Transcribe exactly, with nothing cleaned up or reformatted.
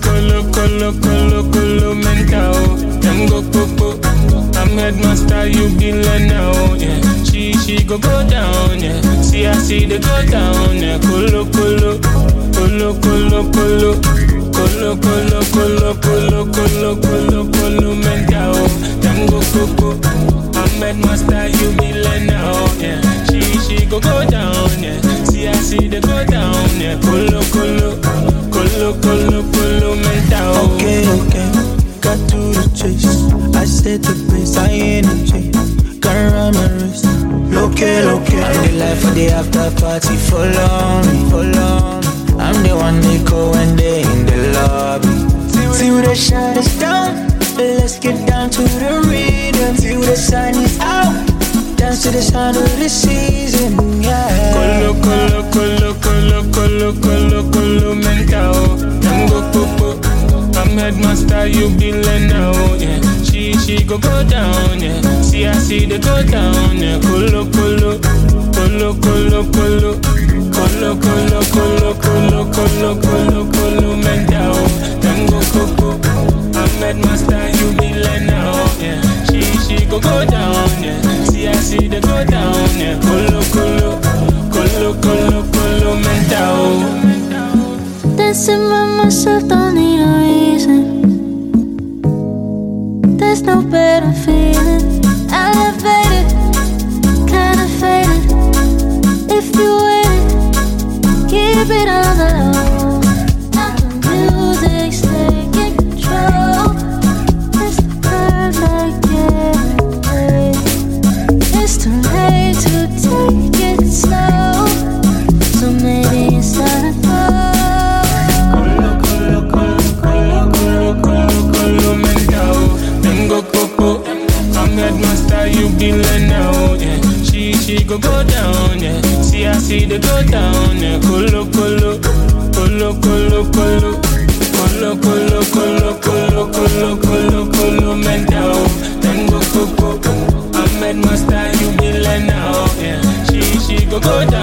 colo, colo, colo, colo, mental. Them go coco. I'm headmaster, you be learner, oh, yeah. She, she go go down, yeah. See, I see the go down, yeah. Colo, colo, colo, colo, colo, colo, colo, colo, colo, colo, colo, colo, mental. Them go coco. I'm headmaster, you be learner, oh, yeah. She, she go go down, yeah. See, I see the go down, yeah. Colo, colo, colo, colo, colo, mental. Okay, okay, got to the chase. I set the pace, I energy. Can't run my wrist. Loke, loke. I'm the life of the after party. Follow me, follow me. I'm the one they call when they in the lobby. Till the shine is down, let's get down to the rhythm. Till the sun is out, dance to the sound of the season, yeah. Colo, colo, colo, colo, colo, colo, colo, mental. Tango popo. I'm headmaster, you be learner, oh, yeah. She, she go go down, yeah. See, I see the go down, yeah. Colo, colo, colo, colo, colo, colo, colo, colo, colo, colo, colo, colo, mental. Tango popo. I'm headmaster, you be learner, oh, yeah. She, she go go down, yeah. See, I see the go down, yeah. Colo, colo, colo, colo, colo, mental. Dancing by myself, don't need a reason. There's no better feeling. Elevated, kinda faded. If you win, keep it on the low. Let the music's taking control. It's the perfect getaway. It's too late to take it slow, so maybe it's time to go. Headmaster, you be learner, oh, yeah. She, she go go down, yeah. See, I see the go down, yeah. Colo, colo, colo, colo, colo, colo, colo, colo, colo, colo, colo, colo, mental. Then go coco. I'm headmaster, you be learner, oh, yeah. She, she go go down.